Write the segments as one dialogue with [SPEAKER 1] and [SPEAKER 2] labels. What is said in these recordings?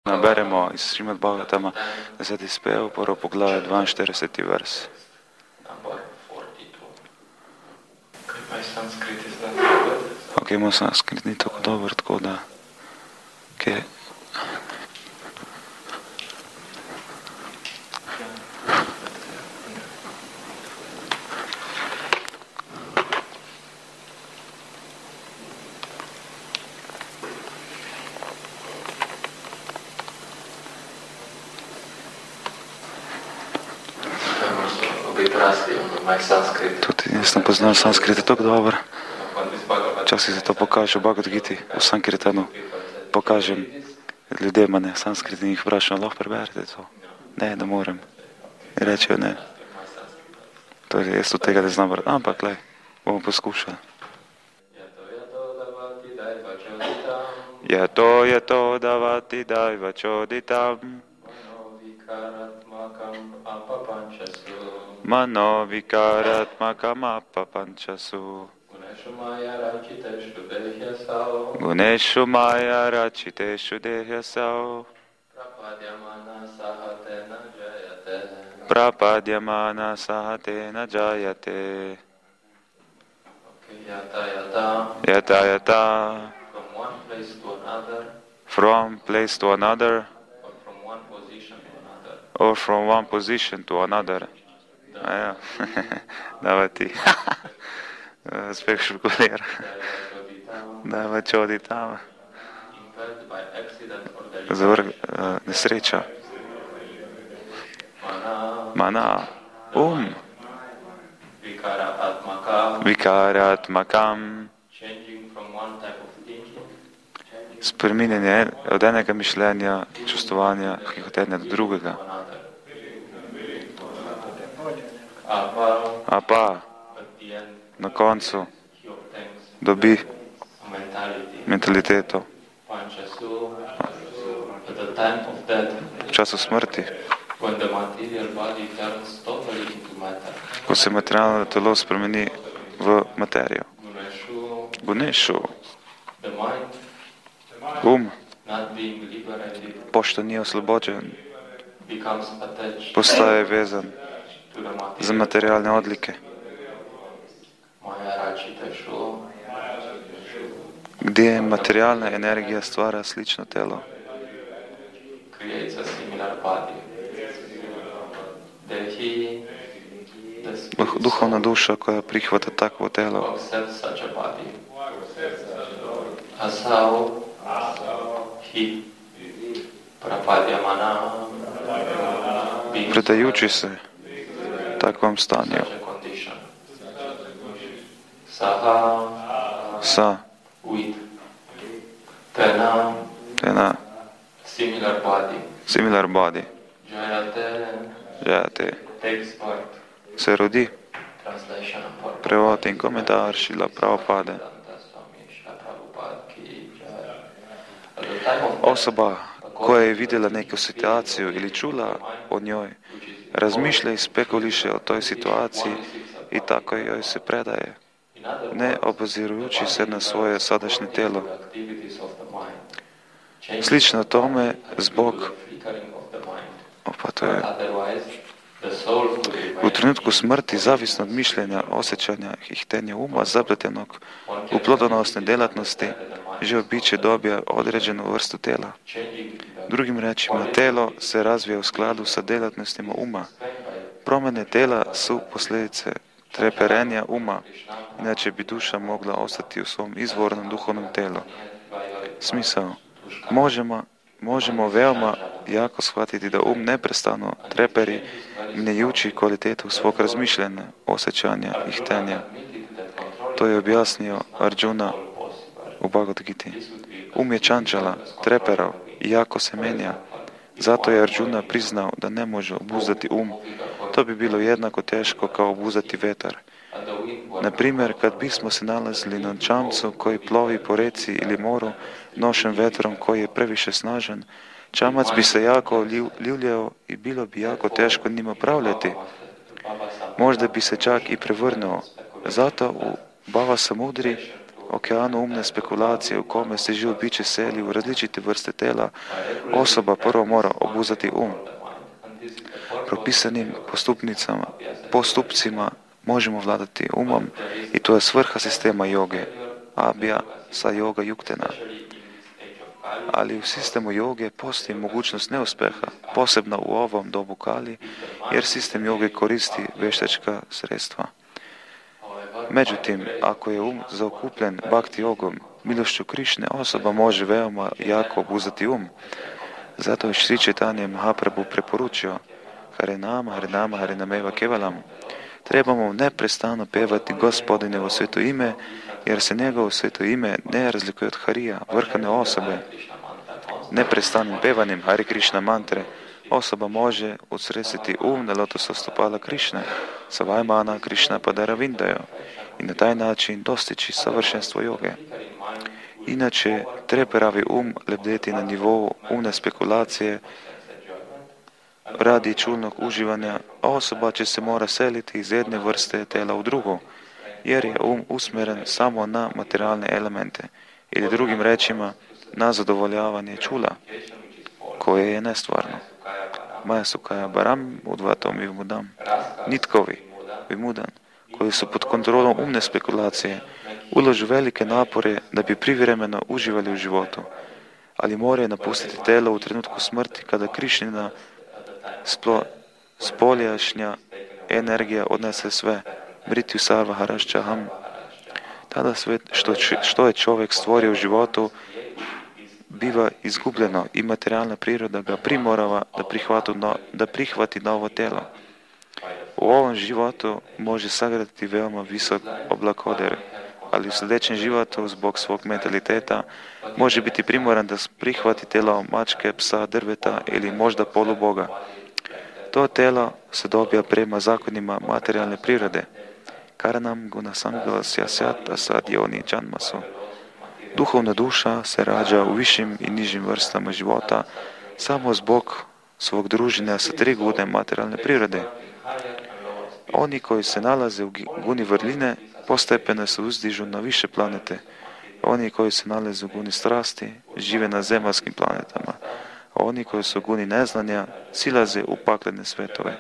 [SPEAKER 1] Beremo iz Srimad Bhagavatama 10. spev, prvo poglavje, 42. vers. Ok, moj sanskrit ni tako dober, tako da... Okay. Tudi jaz sem poznal sanskrit, je tako dober. Včasih se to kaže v Bhagavad Giti, v Sankirtanu. Pokažem ljudem, ne, sanskrit in jih vprašam, lahko preberete to? Ne, ne morem. In rečejo ne. Torej, jaz od tega ne znam vrati, ampak lej, bomo poskušali. Yato davati daiva choditam Mano vikaratmakam apapanchasu Guneshu maya rachiteshu dehyasau Prapadyamana sahatena jayate Yata yata From place to another or from one position to another. Ja, dava ti. Spek špekulir. Dava čodi tam. Nesreča. Mana. Vikaratmakam. Spreminjanje od enega mišljenja, čustvovanja, hihotenja do drugega. A pa na koncu dobi mentaliteto. V času smrti, ko se materialno telo spremeni v materijo. Guneshu, pošto ni oslobođen, postaje vezan za materialne odlike. Gdje materialna energija stvara slično telo. Duhovna duša koja prihvata takvo telo. Predajući se takvom stanju. Sa tena similar body Jayate se rodi. Prevod in komentar Šrila Prabhupada. Osoba, koja je vidjela neku situaciju ili čula o njoj, razmišlja i spekuliše o toj situaciji i tako joj se predaje, ne obazirujući se na svoje sadašnje telo. Slično tome, zbog u trenutku smrti, zavisno od mišljenja, osjećanja i htenja uma, zapletenog u plodonosne djelatnosti, živo biće dobija određenu vrstu tela. Drugim rečima, telo se razvija u skladu sa djelatnostima uma. Promjene tela su posljedice treperenja uma, inače bi duša mogla ostati u svom izvornom duhovnom telu. Smisao. Možemo veoma jako shvatiti da neprestano treperi mijenjajući kvalitetu svog razmišljanja, osjećanja i htenja. To je objasnio Arjuna u Bhagavad Giti. Je čančala, treperao i jako se menja. Zato je Arjuna priznao da ne može obuzdati To bi bilo jednako teško kao obuzdati vetar. Na primjer, kad bismo se nalazili na čamcu koji plovi po reci ili moru, nošen vetrom koji je previše snažan, čamac bi se jako ljuljao i bilo bi jako teško njim upravljati. Možda bi se čak i prevrnuo. Zato u Bhava Samudri okeanu umne spekulacije, v kome se živo biče seli v različite vrste tela, osoba prvo mora obuzati Propisanim postupcima možemo vladati umom i to je svrha sistema joge, abhya sa yoga yuktena. Ali v sistemu joge postoji mogućnost neuspeha, posebno u ovom dobu Kali, jer sistem joge koristi veštačka sredstva. Međutim, ako je zaokupljen bhakti jogom, milošću Krišne, osoba može veoma jako obuzati Zato je Šri Chaitanya Mahaprabhu preporučio Harinama, Harinameva Kevalam. Trebamo neprestano pevati Gospodinevo sveto ime, jer se njegovo sveto ime ne razlikuje od Harija, vrhane osobe. Neprestanim pevanjem Hari Krishna mantre osoba može usresiti na lotosa stopala Krišne, Savajmana Krišna Padara Vindajo, i na taj način dostići savršenstvo joge. Inače, preparavi lebdeti na nivou umne spekulacije radi čulnog uživanja, a osoba će se mora seliti iz jedne vrste tela u drugu, jer je usmjeren samo na materijalne elemente, ili drugim rečima na zadovoljavanje čula, koje je nestvarno. Maja Sukaya Baram udvatom Vimudam. Nitkovi, Vimudan, koji su pod kontrolom umne spekulacije, ulažu velike napore da bi privremeno uživali u životu, ali moraju napustiti telo u trenutku smrti kada Krišnina spoljašnja energija odnese sve, Mrityu Sarva Haraščaham. Tada sve što je čovjek stvorio u životu biva izgubljeno i materijalna priroda ga primorava da prihvati novo telo. U ovom životu može sagraditi veoma visok oblakoder, ali u sljedećem životu zbog svog mentaliteta može biti primoran da prihvati telo mačke, psa, drveta ili možda poluboga. To telo se dobija prema zakonima materijalne prirode. Karanam gunasanga sjasyat asad yoni janmasu. Duhovna duša se rađa u višim i nižim vrstama života samo zbog svog druženja sa tri gune materijalne prirode. Oni koji se nalaze u guni vrline postepeno se uzdižu na više planete. Oni koji se nalaze u guni strasti žive na zemaljskim planetama. A oni koji su u guni neznanja silaze u paklene svetove.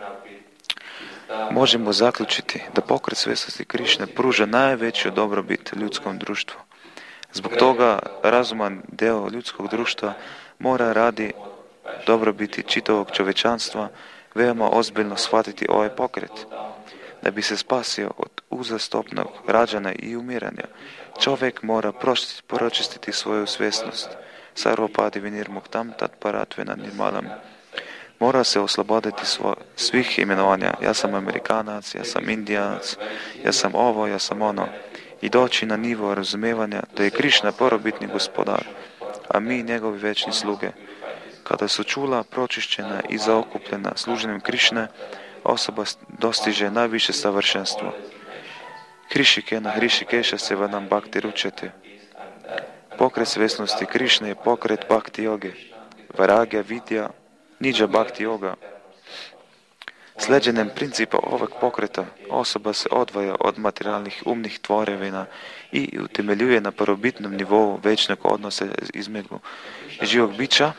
[SPEAKER 1] Možemo zaključiti da pokret svjesnosti Krišne pruža najveću dobrobit ljudskom društvu. Zbog toga razuman deo ljudskog društva mora radi dobrobiti čitavog čovječanstva veoma ozbiljno shvatiti ovaj pokret. Da bi se spasio od uzastopnog rađanja i umiranja, čovjek mora pročistiti svoju svjesnost. Sarvopadi vinirmuktam tat paratvena nirmalam. Mora se osloboditi svih imenovanja. Ja sam Amerikanac, ja sam Indijanac, ja sam ovo, ja sam ono. I doći na nivo razumijevanja da je Krišna prvobitni gospodar, a mi njegovi večni sluge. Kada su čula pročišćena i zaokupljena služenjem Krišne, osoba dostiže najviše savršenstvo. Hrišikena Hrišikeša se vanam bhakti ručete. Pokret svjesnosti Krišne je pokret bhakti joge. Varagya vidya niđa bhakti yoga. Sljeđenjem principa ovog pokreta osoba se odvaja od materijalnih umnih tvorevina i utemeljuje na prvobitnom nivou večnog odnosa između živog bića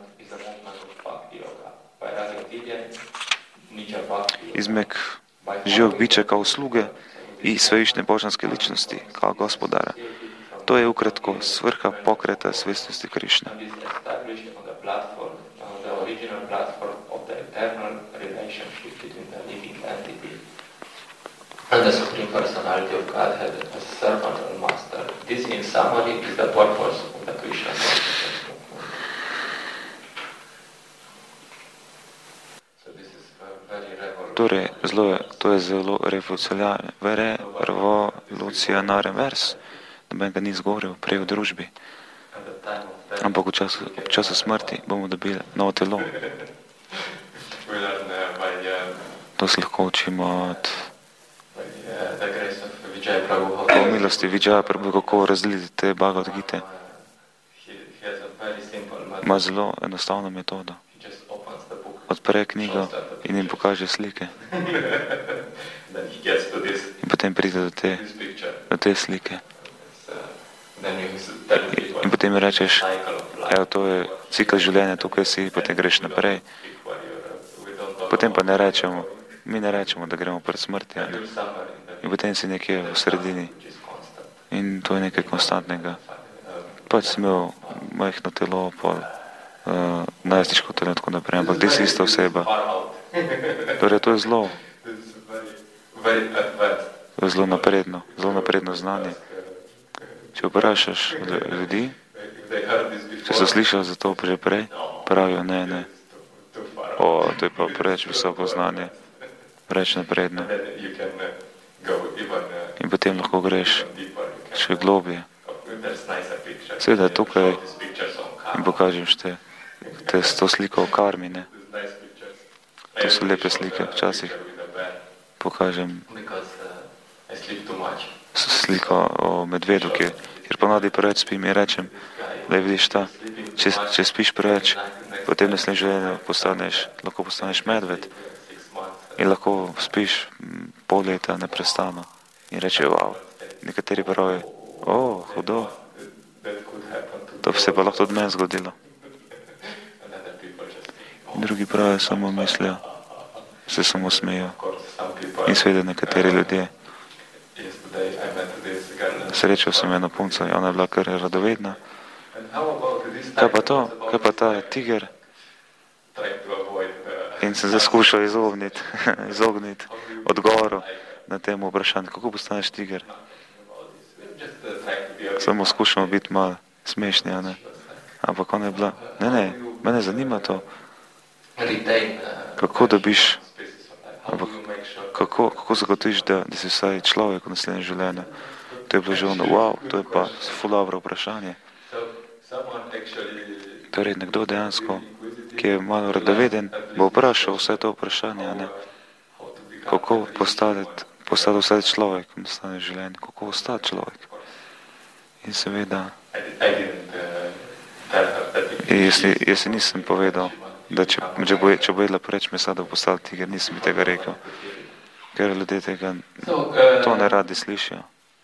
[SPEAKER 1] kao sluge i svevišnje božanske ličnosti kao gospodara. To je ukratko svrha pokreta svjesnosti Krišne.
[SPEAKER 2] And the Supreme Personality of Godhead as servant and master. This in summary is the purpose of the Krishna consciousness movement. So this is very revolutionary.
[SPEAKER 1] To je zelo revolucionaren vers, noben ga ni zgovoril prej v družbi. Ampak v času smrti bomo dobili novo telo. To se lahko učimo od po milosti Vijaya Prabhu, kako razdeliti te Bhagavad Gite. Ima zelo enostavno metodo. Odpre knjigo in jim pokaže slike. In potem pride do te slike. potem rečeš, evo, to je cikl življenja, tukaj si, potem greš naprej. Potem pa mi ne rečemo, da gremo pred smrti, ne? In potem si nekje v sredini. In to je nekaj konstantnega. Pač si imel majhno telo, najstniško telo in tako naprej, ampak ti si ista oseba. Torej, to je zelo napredno znanje. Če vprašaš ljudi, če so slišali za to že prej, pravijo ne. To je pa preveč visoko znanje, preveč napredno. In potem lahko greš še globje. Seveda tukaj in pokažem s to sliko o karmi, ne. To so lepe slike, včasih pokažem sliko o medvedu, kjer ponavadi preveč spim in rečem, da vidiš če spiš preveč, potem v naslednjem življenju lahko postaneš medved in lahko spiš pol leta neprestano in reče, wow, nekateri pravijo, hudo, to se pa lahko tudi meni zgodilo. In drugi pravijo, samo mislijo, se samo smejo. In seveda nekateri ljudje. Srečal sem eno punco, ona je bila kar radovedna. Kaj pa ta tiger? In sem se skušal izogniti odgovoru na tem vprašanju, kako postaneš tiger. Samo skušamo biti malo smešni, ne? Ampak ona je bila, ne, mene zanima to, kako dobiš, ampak kako zagotoviš, da si vsaj človek v naslednjem življenju. To je bilo že ono, wow, to je pa ful dobro vprašanje. Torej, nekdo dejansko, ki je malo radoveden, bo vprašal vse to vprašanje, ne? Kako postati vsaj človek v naslednjem življenju, kako ostati človek. In seveda, jaz si nisem povedal, da če bo jedla preveč mesa, da bo postal tiger, nisem mi tega rekel, ker ljudje tega to ne radi slišijo.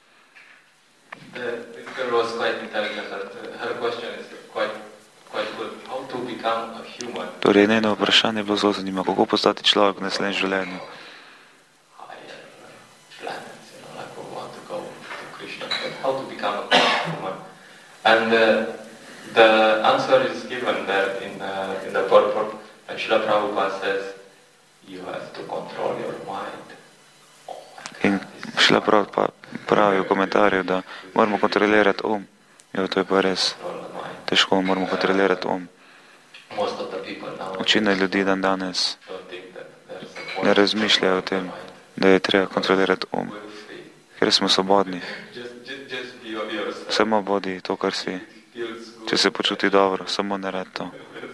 [SPEAKER 1] Torej, njeno vprašanje je bilo zelo zanimivo, kako postati človek v naslednjem življenju.
[SPEAKER 2] And the answer is given there in the purport, and Srila Prabhupada says, you have to control your mind.
[SPEAKER 1] In Srila Prabhupada pravi v komentarju, da moramo kontrolirati to je pa res težko, moramo kontrolirati Večina ljudi dan danes ne razmišljajo o tem, da je treba kontrolirati ker smo svobodni. Samo bodi to, kar si. Če se počuti dobro, samo naredi to.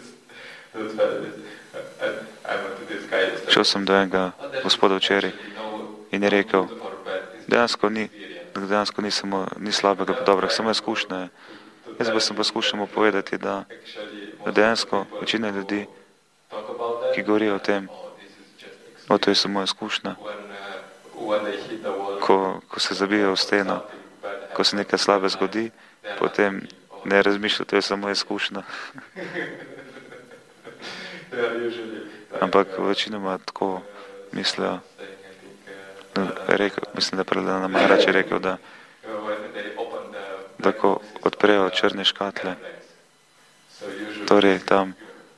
[SPEAKER 1] Šel sem do enega gospoda včeraj in je rekel, dejansko ni slabega, pa dobrega, samo izkušnja je. Jaz pa sem poskušal povedati, da dejansko večina ljudi, ki govorijo o tem, to je samo izkušnja, ko se zabijo v steno, ko se nekaj slabe zgodi, potem ne razmišljajo, to je samo izkušnja. Ampak večinoma tako mislijo, mislim, da Prahlada Maharač je rekel, da ko odprejo črne škatle, torej tam,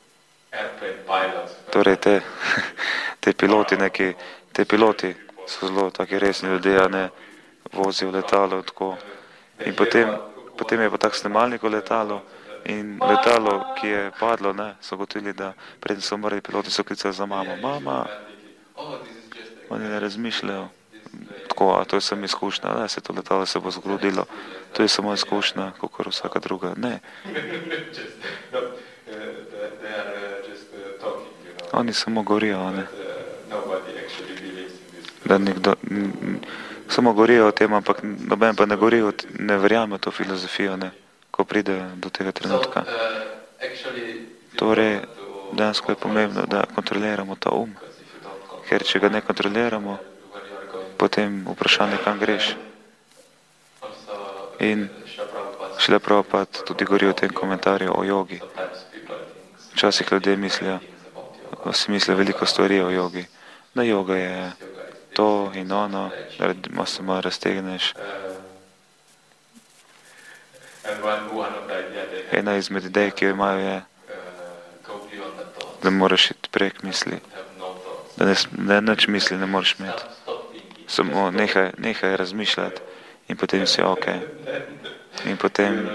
[SPEAKER 1] torej te piloti so zelo taki resni ljudje, a ne vozijo letalo tako. In potem je pa tak snemalnik v letalo in letalo, ki je padlo, ne, so gotovili, da preden so umrli piloti, so klicali za mamo. Mama! Oni ne razmišljajo tako, a to je samo izkušnja, da se to letalo se bo zgodilo. To je samo izkušnja, kakor vsaka druga. Ne. Oni samo govorijo, ne. Da nekdo, samo govorijo o tem, ampak noben pa ne verjame to filozofijo, ne, ko pride do tega trenutka. Torej, dejansko je pomembno, da kontroliramo ta ker če ga ne kontroliramo, potem vprašanje, kam greš. In Šele Prabhupada tudi govori o tem komentarju o jogi. Včasih ljudje si mislijo veliko stvari o jogi. Da joga je to in ono, da se malo raztegneš. Ena izmed idej, ki jo imajo, je, da moraš iti prek misli. Da nič misli ne moreš imeti. Samo nehaj razmišljati in potem si ok. In potem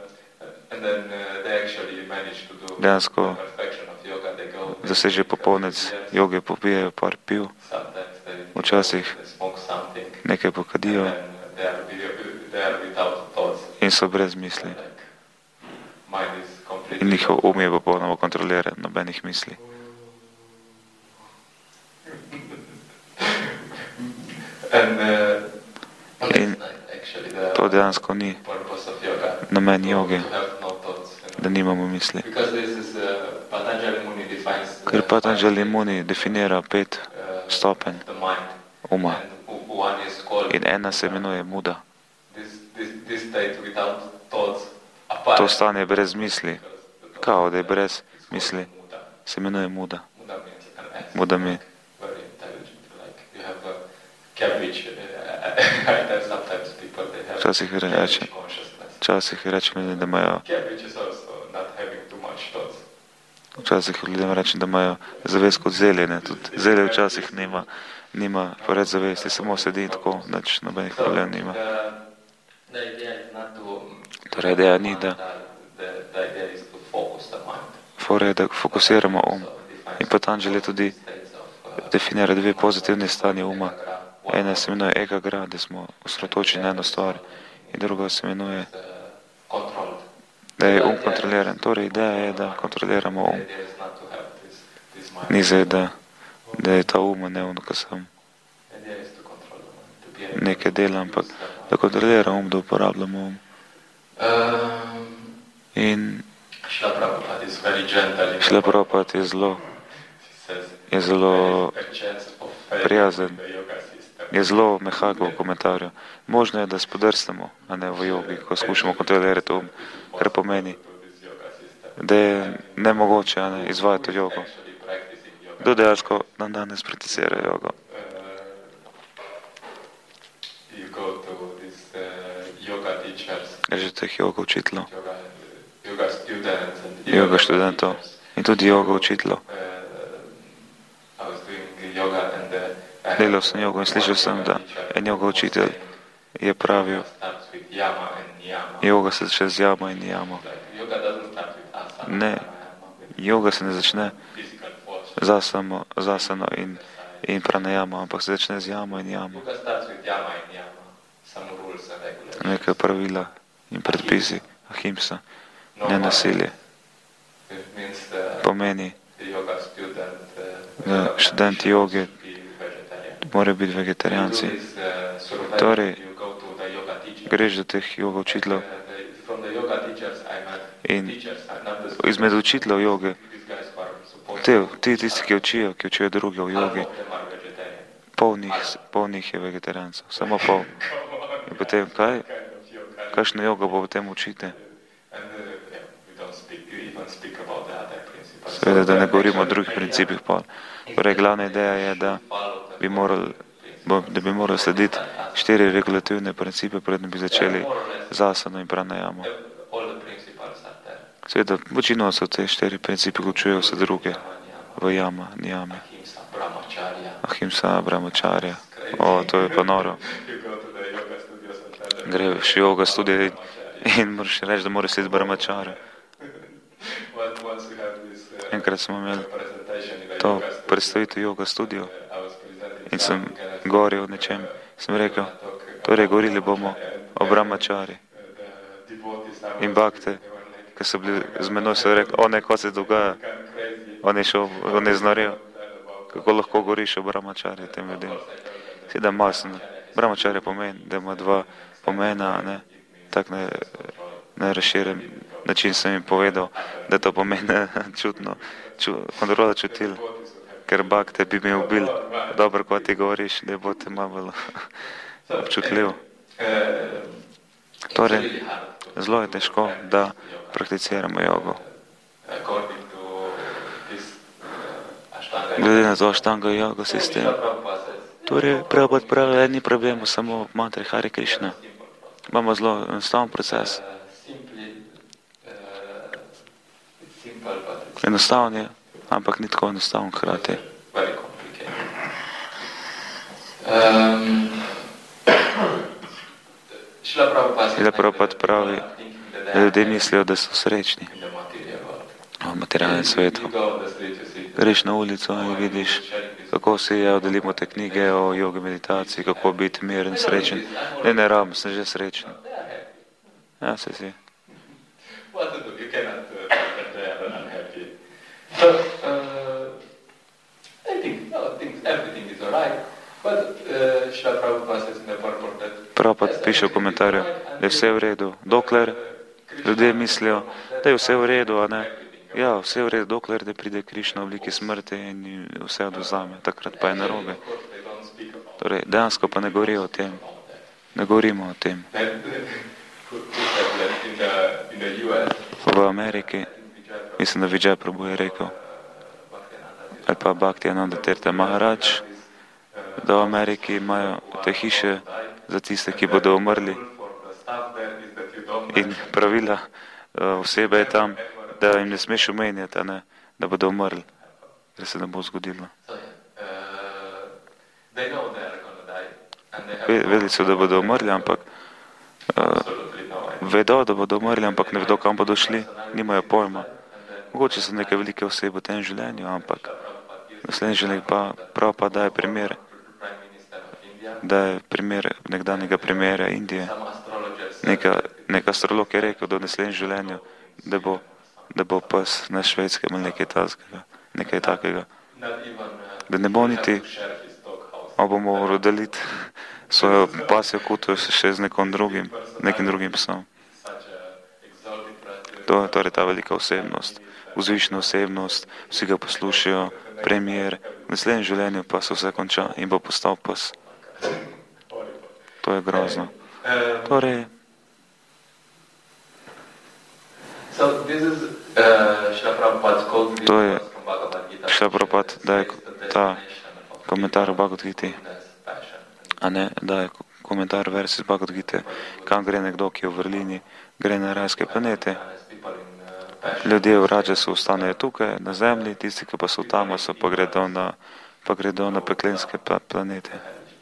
[SPEAKER 1] dejansko doseže popolnec joge, popijejo par piv, včasih nekaj pokadijo in so brez misli. In njihov je popolnoma kontroliran, nobenih misli. In to dejansko ni namen joge, da nimamo misli. Ker Patanjali Muni definira 5 stopenj uma in ena se imenuje muda. To stanje brez misli, kao da je brez misli, se imenuje muda. Muda mi včasih rečem, da imajo da imajo zavest kot zelje, ne, tudi zelje včasih nima pored zavesti, samo sedi tako, nič nobenih problem nima. Torej, ideja ni, da fokusiramo In Patanjali tudi definira 2 pozitivne stanje uma. Ena se imenuje ekagra, da smo osredotočeni na eno stvar, in druga se imenuje, da je kontroliran. Torej, ideja je, da kontroliramo Ni zdaj, da je ta neumno, ko sem nekaj dela, ampak da kontroliramo da uporabljamo In Šrila Prabhupada je zelo prijazen, je zelo mehak v komentarju. Možno je, da spodrsnemo, a ne v jogi, ko skušamo kontrolirati kar pomeni, da je nemogoče izvajati jogo. Kdo dejansko dan danes prakticira jogo? Že teh joga učiteljev, joga študentov in tudi joga učiteljev. Delal sem jogo in slišal sem, da en joga učitelj je pravil, joga se začne z jama in nijamo. Ne, joga se ne začne z asano in pranajamo, ampak se začne z jamo in nijamo. Nekaj pravila in predpisi, ahimsa, ne nasilje. Pomeni, da študenti joge morajo biti vegetarijanci. Torej, greš do teh joga učiteljev in izmed učiteljev joge, tisti, ki učijo druge v jogi, pol njih je vegetarijancev, samo pol. In potem kakšno jogo pa potem učite? Seveda, da ne govorimo o drugih principih pol. Torej, glavna ideja je, da bi morali slediti 4 regulativne principe, predtem bi začeli z asano in pranajamo. Seveda, večino so te 4 principe, vključujejo vse druge v jama, nijame. Ahimsa, brahmacharya. To je pa noro. Greš v joga studio in moraš reči, da moraš slediti brahmacharya. Enkrat smo imeli to predstavitev joga studio in sem govoril o nečem. Sem rekel, torej govorili bomo o brahmacharyi. In bhakte, ki so bili z menoj, so rekli, ko se dogaja, on je znorel, kako lahko govoriš o brahmacharyi tem ljudem. Seveda masno. Brahmacharya pomeni, da ima 2 pomena, tak najrazširen način sem jim povedal, da to pomeni čutno, kontrola čutil, ker bhakte bi me ubil, dobro, ko ti govoriš, da bo te malo občutljiv. Torej, zelo je težko, da prakticiramo jogo. Glede na to Ashtanga yoga sistem. Torej, Prabhupada pravi, ni problema samo v mantri Hare Krishna. Imamo zelo enostaven proces. Enostaven je, ampak ni tako enostaven hkrati. Šrila Prabhupada pravi, da ljudje mislijo, da so srečni v materialnem svetu. Greš na ulico in vidiš, kako si delimo te knjige o jogi, meditaciji, kako biti miren, srečen. Ne rabim, sem že srečen. Ja, se si. Prabhupada piše v komentarju, da je vse v redu, dokler ljudje mislijo, da je vse v redu, a ne. Ja, vse v redu, dokler ne pride Krišna v obliki smrti in vse odvzame, takrat pa je narobe. Torej, dejansko pa ne govori o tem. Ne govorimo o tem. V Ameriki, mislim, da Vijay Prabhu je rekel, ali pa Bhaktivedanta Tirtha Maharaj, da v Ameriki imajo te hiše za tiste, ki bodo umrli. In pravila osebe je tam, da jim ne smeš omenjati, da bodo umrli, ker se ne bo zgodilo. Vedeli so, da bodo umrli, ampak vedo, da bodo umrli, ampak ne vedo, kam bodo šli, nimajo pojma. Mogoče so neke velike osebe v tem življenju, ampak naslednji življenj pa prav pa daje primer, nekdanjega primera Indije. Neka astrolog je rekel, da v naslednjem življenju, da bo pes na Švedskem ali nekaj takega. Da ne bo niti, a bomo rodeliti svojo pasjo kuto še z nekim drugim psom. To je torej ta velika osebnost, vzvišna osebnost, vsi ga poslušajo, premier, v naslednjem življenju pa se vse konča in bo postal pes. To je grozno. Torej, to je Šrila Prabhupada, da je ta komentar v Bhagavad Giti, a ne, da je komentar versi z Bhagavad Gite, kam gre nekdo, ki je v vrlini, gre na rajske planete. Ljudje v Rajasu ostanejo tukaj, na zemlji, tisti, ki pa so v Tamasu, pa gredo na peklenske planete.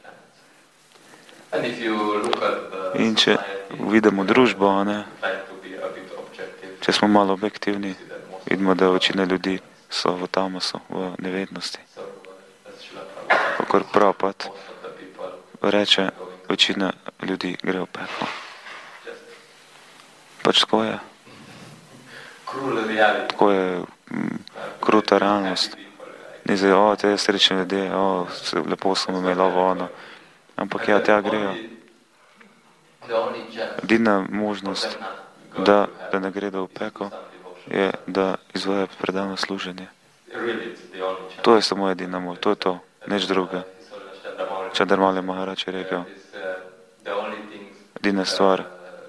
[SPEAKER 1] In če vidimo družbo, a ne, če smo malo objektivni, vidimo, da večina ljudi so v Tamasu, v nevednosti. Kakor Prabhupada reče, večina ljudi gre v peklo. Pač tako je. Tako je kruta realnost. Ni zdaj, te srečne ljudje, lepo sem imel ono. Ampak ja, tja grejo. Edina možnost, da ne gredo v peklo, je, da izvajajo predano služenje. To je samo edina možnost, to je to, nič druga. Čandramali Maharaj je rekel, edina stvar,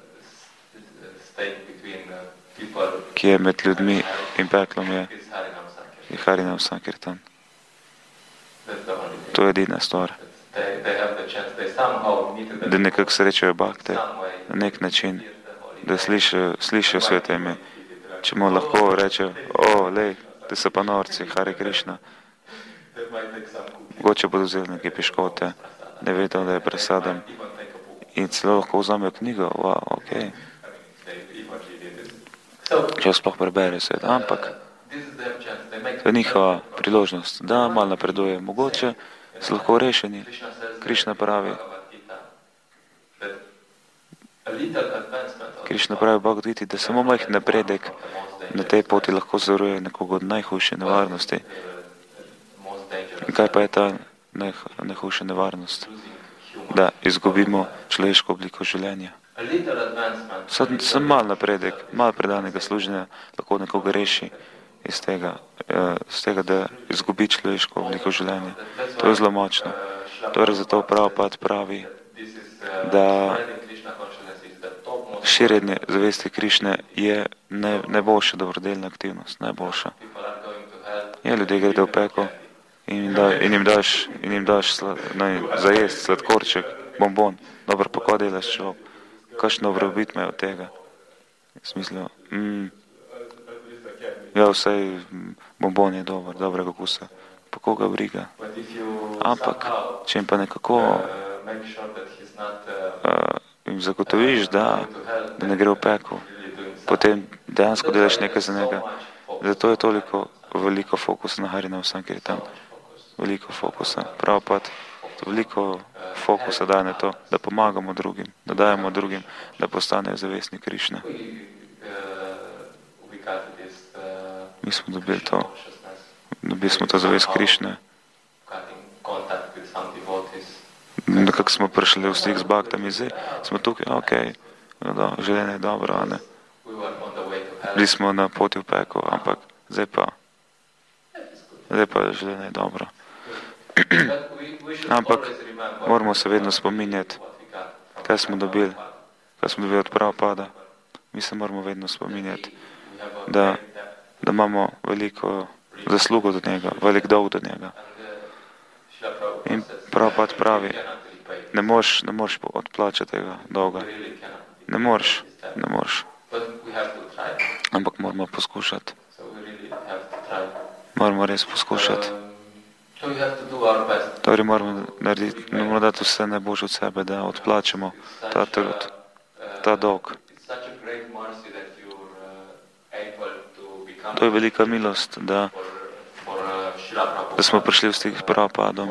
[SPEAKER 1] ki je med ljudmi in peklom, je Harinam Sankirtan. To je edina stvar. Da nekako srečajo bhakte na nek način, da slišijo svete ime. Če mu lahko reče, lej, te so pa norci, Hare Krishna. Mogoče bodo vzeli neke piškote, ne vedo, da je presadem. In celo lahko vzamejo knjigo, okej. Če sploh prebere svet, ampak to je njihova priložnost, da malo napreduje. Mogoče so lahko rešeni. Krišna pravi v Bhagavad Giti, da samo majhen napredek na tej poti lahko zaruje nekoga od najhujše nevarnosti. In kaj pa je ta najhujša nevarnost? Da izgubimo človeško obliko življenja. Sem mal napredek, mal predanega služenja lahko nekoga reši iz tega, da izgubi človeško obliko življenja. To je zelo močno. Torej zato Prabhupada pravi, da širjenje zavesti Krišne je najboljša dobrodelna aktivnost, najboljša. Ja, ljudje gredo v peko in jim daš zajest sladkorček, bombon. Dobro, pa ko delaš človek? Kakšno dobrobit me od tega? Smislijo, ja, vsej bombon je dober, dobrega okusa. Pa koga briga? Ampak, če jim pa nekako jim zagotoviš, da ne gre v peko, potem dejansko delaš nekaj za njega. Zato je toliko veliko fokusa na Harinam Sankirtanu. Veliko fokusa. Prabhupada veliko fokusa daje na to, da pomagamo drugim, da dajemo drugim, da postanejo zavestni Krišne. Mi smo dobili to zavest Krišne. Nekako smo prišli v stik z Bhaktami, zdaj smo tukaj, življenje je dobro, a ne. Bili smo na poti v peko, ampak zdaj pa življenje je dobro. Ampak moramo se vedno spominjati, kaj smo dobili od Prabhupada. Mi se moramo vedno spominjati, da imamo veliko zaslugo do njega, velik dolg do njega. In Prabhupada pravi, ne moreš odplačati tega dolga. Ne moreš. Ampak moramo poskušati. Moramo res poskušati. Torej moramo dati vse najboljše od sebe, da odplačamo ta trud, ta dolg. To je velika milost, da smo prišli v stik s Prabhupadom.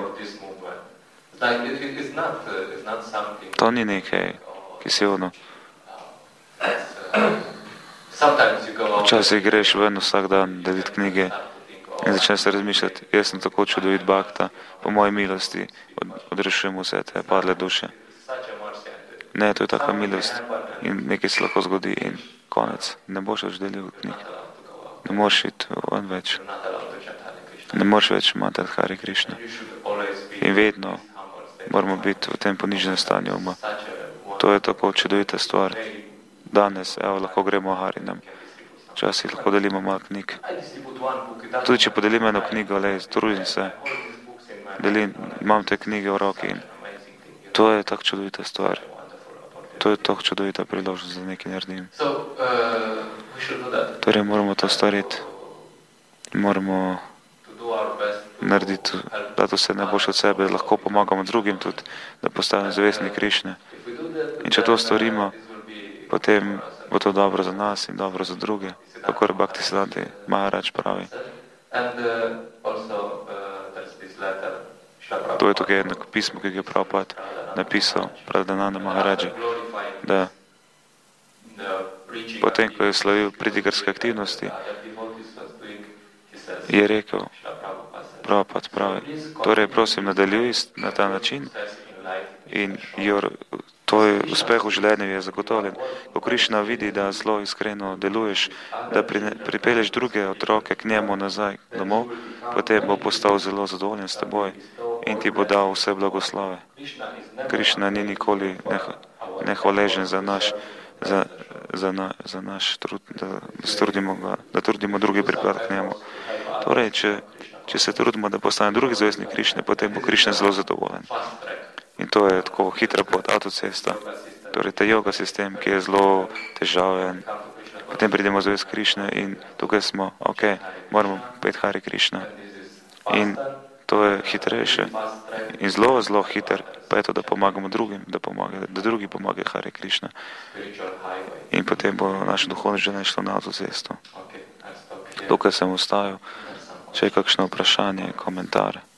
[SPEAKER 1] To ni nekaj, ki si ono. Včasih greš ven vsak dan deliti knjige in začneš se razmišljati, jaz sem tako čudovit bhakta, po moji milosti odrešujem vse te padle duše. Ne, to je taka milost in nekaj se lahko zgodi in konec. Ne boš več delil knjig. Ne moreš iti ven več. Ne moreš več imati Hare Krišna. In vedno moramo biti v tem poniženem stanju uma. To je tako čudovita stvar. Danes, lahko gremo Harinam. Včasih lahko delimo malo knjig. Tudi če podelim eno knjigo, trudim se. Imam te knjige v roki in to je tako čudovita stvar. To je tako čudovita priložnost, da nekaj naredim. Torej moramo to storiti. Moramo narediti, dati vse najboljše od sebe, da lahko pomagamo drugim tudi, da postanejo zavestni Krišne. In če to storimo, potem bo to dobro za nas in dobro za druge, kakor Bhaktisiddhanta Maharaj pravi. To je tukaj jedno pismo, ki ga je Prabhupada napisal Pradhananda Maharaji, da potem, ko je slavil pridigarske aktivnosti, je rekel, Prabhupada pravi, torej prosim nadaljuj na ta način in tvoj uspeh v življenju je zagotovljen. Ko Krišna vidi, da zelo iskreno deluješ, da pripelješ druge otroke k njemu nazaj domov, potem bo postal zelo zadovoljen s teboj in ti bo dal vse blagoslove. Krišna ni nikoli nehvaležen za naš trud, da trudimo drugi pripadati k njemu. Torej, če se trudimo, da postane drugi zavestnik Krišne, potem bo Krišna zelo zadovoljen. In to je tako hitra pot, avtocesta. Torej, ta yoga sistem, ki je zelo težaven. Potem pridemo zavest Krišne in tukaj smo, moramo peti Hare Krišna. In to je hitrejše. In zelo, zelo hiter pa je to, da pomagamo drugim, da drugi pomagajo Hare Krišna. In potem bo naše duhovno življenje šlo na avtocesto. Tukaj sem ostajal. Če je kakšno vprašanje, komentar.